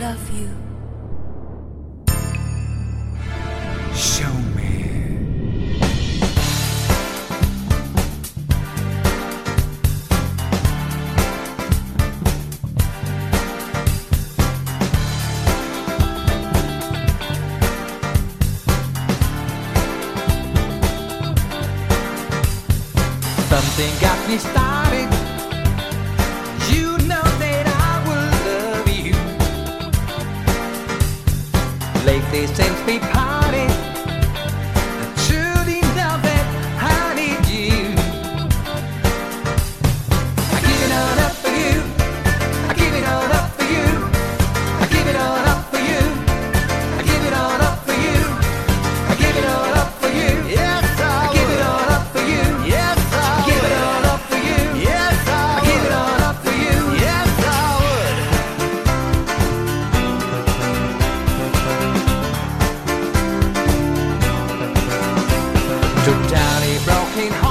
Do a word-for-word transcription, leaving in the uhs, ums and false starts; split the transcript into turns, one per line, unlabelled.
love you.
Show me.
Something got me started. You know that I will love you. Lately since we parted, I truly know that I need you. I give it all up for you. I give it all up for you. I give it all up for you. I give it all up for you. I give it all up for you. Yes, I give it all up for you. Yes, I give it all up for you. Yes, I give it all up for you. Yes, I would. Took down a broken heart.